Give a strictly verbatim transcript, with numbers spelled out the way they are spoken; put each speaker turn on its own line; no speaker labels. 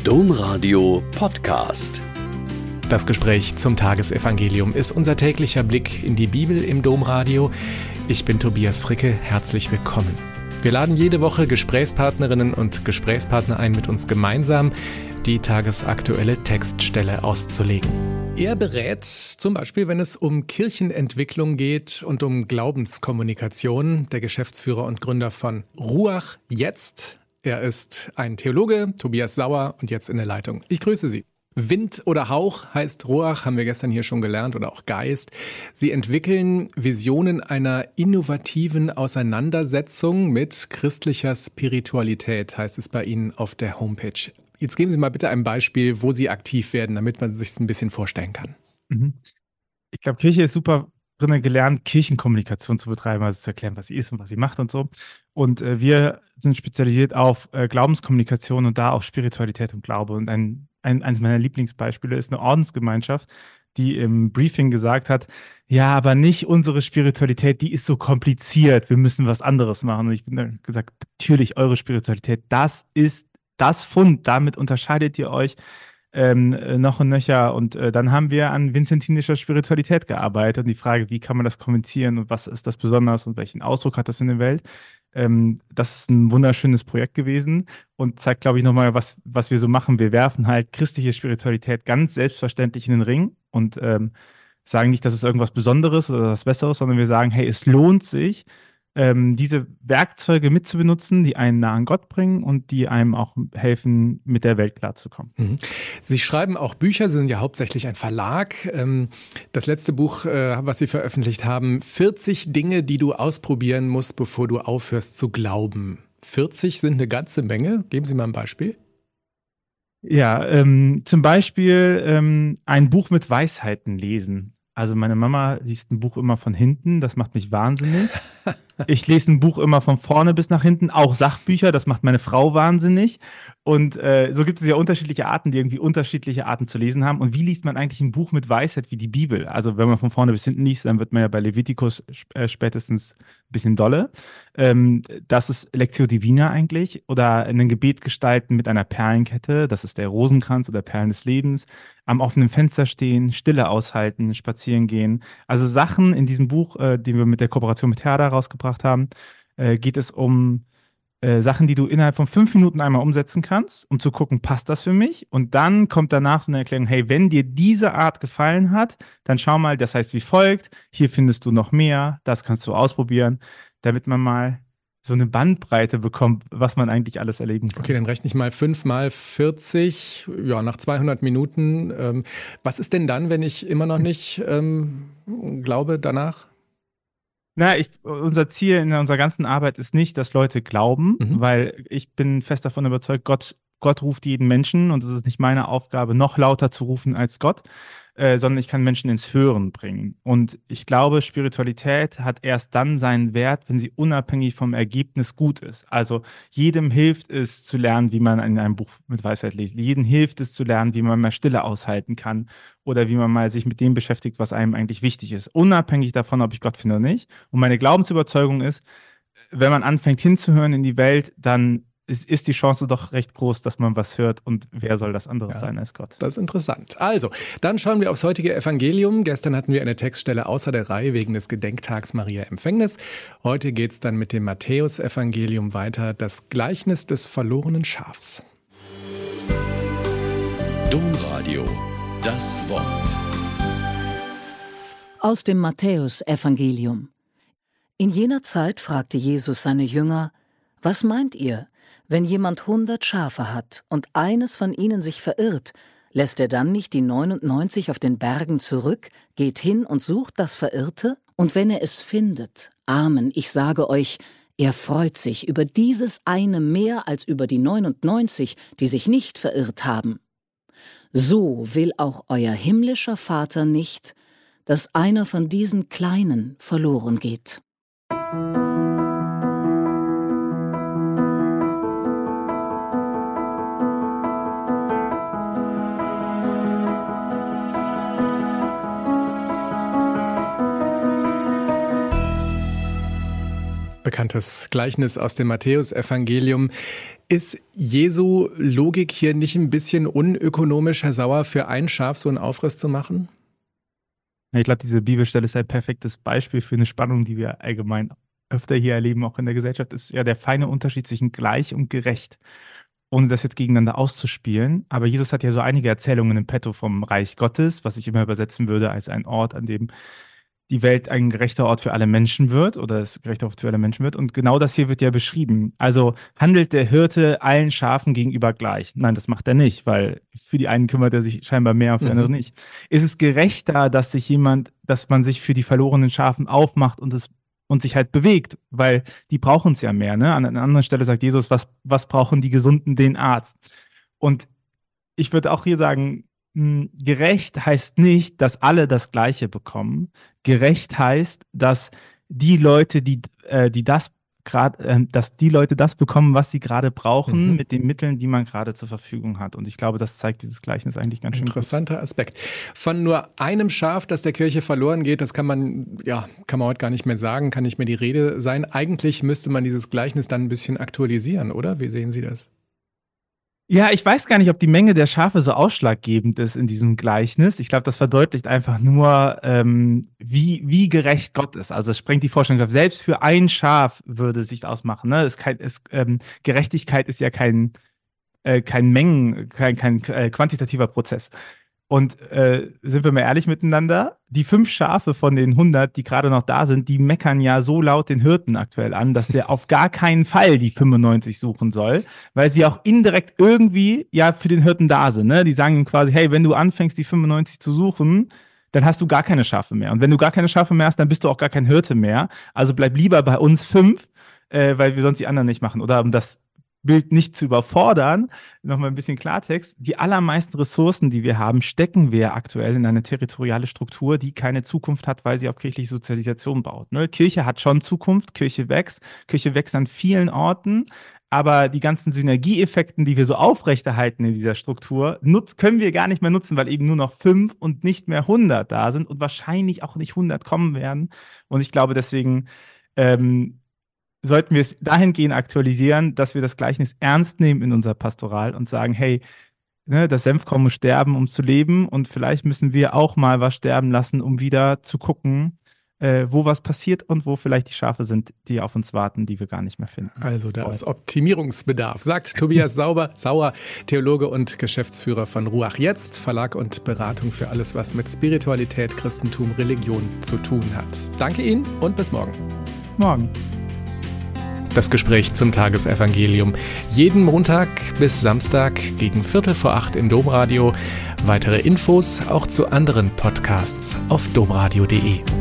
Domradio Podcast.
Das Gespräch zum Tagesevangelium ist unser täglicher Blick in die Bibel im Domradio. Ich bin Tobias Fricke, herzlich willkommen. Wir laden jede Woche Gesprächspartnerinnen und Gesprächspartner ein, mit uns gemeinsam die tagesaktuelle Textstelle auszulegen. Er berät zum Beispiel, wenn es um Kirchenentwicklung geht und um Glaubenskommunikation, der Geschäftsführer und Gründer von Ruach Jetzt. Er ist ein Theologe, Tobias Sauer, und jetzt in der Leitung. Ich grüße Sie. Wind oder Hauch heißt Ruach, haben wir gestern hier schon gelernt, oder auch Geist. Sie entwickeln Visionen einer innovativen Auseinandersetzung mit christlicher Spiritualität, heißt es bei Ihnen auf der Homepage. Jetzt geben Sie mal bitte ein Beispiel, wo Sie aktiv werden, damit man sich es ein bisschen vorstellen kann.
Ich glaube, Kirche ist super drin gelernt, Kirchenkommunikation zu betreiben, also zu erklären, was sie ist und was sie macht und so. Und äh, wir sind spezialisiert auf äh, Glaubenskommunikation und da auf Spiritualität und Glaube. Und ein, ein, eines meiner Lieblingsbeispiele ist eine Ordensgemeinschaft, die im Briefing gesagt hat, ja, aber nicht unsere Spiritualität, die ist so kompliziert, wir müssen was anderes machen. Und ich bin dann gesagt, natürlich eure Spiritualität, das ist das Fund, damit unterscheidet ihr euch ähm, noch und nöcher. Und äh, dann haben wir an vinzentinischer Spiritualität gearbeitet und die Frage, wie kann man das kommunizieren und was ist das besonders und welchen Ausdruck hat das in der Welt. Ähm, das ist ein wunderschönes Projekt gewesen und zeigt, glaube ich, nochmal, was, was wir so machen. Wir werfen halt christliche Spiritualität ganz selbstverständlich in den Ring und ähm, sagen nicht, das ist irgendwas Besonderes oder was Besseres, sondern wir sagen, hey, es lohnt sich, ähm, diese Werkzeuge mitzubenutzen, die einen nah an Gott bringen und die einem auch helfen, mit der Welt klarzukommen.
Mhm. Sie schreiben auch Bücher, Sie sind ja hauptsächlich ein Verlag. Ähm, das letzte Buch, äh, was Sie veröffentlicht haben, vierzig Dinge, die du ausprobieren musst, bevor du aufhörst zu glauben. vierzig sind eine ganze Menge. Geben Sie mal ein Beispiel.
Ja, ähm, zum Beispiel ähm, ein Buch mit Weisheiten lesen. Also meine Mama liest ein Buch immer von hinten, das macht mich wahnsinnig. Ich lese ein Buch immer von vorne bis nach hinten, auch Sachbücher, das macht meine Frau wahnsinnig. Und äh, so gibt es ja unterschiedliche Arten, die irgendwie unterschiedliche Arten zu lesen haben. Und wie liest man eigentlich ein Buch mit Weisheit wie die Bibel? Also wenn man von vorne bis hinten liest, dann wird man ja bei Levitikus äh, spätestens ein bisschen dolle. Ähm, das ist Lectio Divina eigentlich. Oder ein Gebet gestalten mit einer Perlenkette, das ist der Rosenkranz oder Perlen des Lebens. Am offenen Fenster stehen, Stille aushalten, spazieren gehen. Also Sachen in diesem Buch, äh, die wir mit der Kooperation mit Herder rausgebracht haben, äh, geht es um äh, Sachen, die du innerhalb von fünf Minuten einmal umsetzen kannst, um zu gucken, passt das für mich? Und dann kommt danach so eine Erklärung, hey, wenn dir diese Art gefallen hat, dann schau mal, das heißt wie folgt, hier findest du noch mehr, das kannst du ausprobieren, damit man mal so eine Bandbreite bekommt, was man eigentlich alles erleben kann.
Okay, dann rechne ich mal fünf mal vierzig, ja, nach zweihundert Minuten. Ähm, was ist denn dann, wenn ich immer noch nicht ähm, glaube danach?
Na, ich, unser Ziel in unserer ganzen Arbeit ist nicht, dass Leute glauben,
Mhm.
weil ich bin fest davon überzeugt, Gott, Gott ruft jeden Menschen und es ist nicht meine Aufgabe, noch lauter zu rufen als Gott, äh, sondern ich kann Menschen ins Hören bringen. Und ich glaube, Spiritualität hat erst dann seinen Wert, wenn sie unabhängig vom Ergebnis gut ist. Also jedem hilft es zu lernen, wie man in einem Buch mit Weisheit liest. Jedem hilft es zu lernen, wie man mehr Stille aushalten kann oder wie man mal sich mit dem beschäftigt, was einem eigentlich wichtig ist. Unabhängig davon, ob ich Gott finde oder nicht. Und meine Glaubensüberzeugung ist, wenn man anfängt hinzuhören in die Welt, dann ist, ist die Chance doch recht groß, dass man was hört. Und wer soll das anderes
Ja,
sein als Gott?
Das ist interessant. Also, dann schauen wir aufs heutige Evangelium. Gestern hatten wir eine Textstelle außer der Reihe wegen des Gedenktags Maria Empfängnis. Heute geht es dann mit dem Matthäus-Evangelium weiter, das Gleichnis des verlorenen Schafs.
Domradio, das Wort.
Aus dem Matthäus-Evangelium. In jener Zeit fragte Jesus seine Jünger: Was meint ihr, wenn jemand hundert Schafe hat und eines von ihnen sich verirrt, lässt er dann nicht die neunundneunzig auf den Bergen zurück, geht hin und sucht das Verirrte? Und wenn er es findet, Amen, ich sage euch, er freut sich über dieses eine mehr als über die neunundneunzig, die sich nicht verirrt haben. So will auch euer himmlischer Vater nicht, dass einer von diesen Kleinen verloren geht.
bekanntes Gleichnis aus dem Matthäusevangelium. Ist Jesu Logik hier nicht ein bisschen unökonomisch, Herr Sauer, für ein Schaf so einen Aufriss zu machen?
Ich glaube, diese Bibelstelle ist ein perfektes Beispiel für eine Spannung, die wir allgemein öfter hier erleben, auch in der Gesellschaft, ist ja der feine Unterschied zwischen gleich und gerecht, ohne das jetzt gegeneinander auszuspielen. Aber Jesus hat ja so einige Erzählungen im Petto vom Reich Gottes, was ich immer übersetzen würde als ein Ort, an dem die Welt ein gerechter Ort für alle Menschen wird oder es gerechter Ort für alle Menschen wird. Und genau das hier wird ja beschrieben. Also handelt der Hirte allen Schafen gegenüber gleich? Nein, das macht er nicht, weil für die einen kümmert er sich scheinbar mehr und für mhm. andere nicht. Ist es gerechter, dass sich jemand, dass man sich für die verlorenen Schafen aufmacht und es und sich halt bewegt, weil die brauchen es ja mehr. Ne? An einer anderen Stelle sagt Jesus, was, was brauchen die Gesunden? Den Arzt. Und ich würde auch hier sagen, gerecht heißt nicht, dass alle das Gleiche bekommen. Gerecht heißt, dass die Leute, die, äh, die das gerade, äh, dass die Leute das bekommen, was sie gerade brauchen, mhm. mit den Mitteln, die man gerade zur Verfügung hat. Und ich glaube, das zeigt dieses Gleichnis eigentlich ganz schön.
Interessanter gut. Aspekt. Von nur einem Schaf, das der Kirche verloren geht, das kann man, ja, kann man heute gar nicht mehr sagen, kann nicht mehr die Rede sein. Eigentlich müsste man dieses Gleichnis dann ein bisschen aktualisieren, oder? Wie sehen Sie das?
Ja, ich weiß gar nicht, ob die Menge der Schafe so ausschlaggebend ist in diesem Gleichnis. Ich glaube, das verdeutlicht einfach nur, ähm, wie, wie gerecht Gott ist. Also es sprengt die Vorstellung, selbst für ein Schaf würde es sich ausmachen. Ne? Es kein, es, ähm, Gerechtigkeit ist ja kein, äh, kein Mengen, kein, kein äh, quantitativer Prozess. Und äh, sind wir mal ehrlich miteinander, die fünf Schafe von den hundert, die gerade noch da sind, die meckern ja so laut den Hirten aktuell an, dass der auf gar keinen Fall die fünfundneunzig suchen soll, weil sie auch indirekt irgendwie ja für den Hirten da sind. Ne? Die sagen ihm quasi, hey, wenn du anfängst, die fünfundneunzig zu suchen, dann hast du gar keine Schafe mehr. Und wenn du gar keine Schafe mehr hast, dann bist du auch gar kein Hirte mehr. Also bleib lieber bei uns fünf, äh, weil wir sonst die anderen nicht machen. Oder um das Bild nicht zu überfordern, nochmal ein bisschen Klartext, die allermeisten Ressourcen, die wir haben, stecken wir aktuell in eine territoriale Struktur, die keine Zukunft hat, weil sie auf kirchliche Sozialisation baut. Ne? Kirche hat schon Zukunft, Kirche wächst, Kirche wächst an vielen Orten, aber die ganzen Synergieeffekten, die wir so aufrechterhalten in dieser Struktur, nutz, können wir gar nicht mehr nutzen, weil eben nur noch fünf und nicht mehr hundert da sind und wahrscheinlich auch nicht hundert kommen werden. Und ich glaube deswegen, ähm, sollten wir es dahingehend aktualisieren, dass wir das Gleichnis ernst nehmen in unserer Pastoral und sagen, hey, ne, das Senfkorn muss sterben, um zu leben und vielleicht müssen wir auch mal was sterben lassen, um wieder zu gucken, äh, wo was passiert und wo vielleicht die Schafe sind, die auf uns warten, die wir gar nicht mehr finden.
Also da ist Optimierungsbedarf, sagt Tobias Sauber, Sauer, Theologe und Geschäftsführer von Ruach Jetzt, Verlag und Beratung für alles, was mit Spiritualität, Christentum, Religion zu tun hat. Danke Ihnen und bis morgen.
Bis morgen.
Das Gespräch zum Tagesevangelium. Jeden Montag bis Samstag gegen Viertel vor acht im Domradio. Weitere Infos auch zu anderen Podcasts auf domradio punkt de.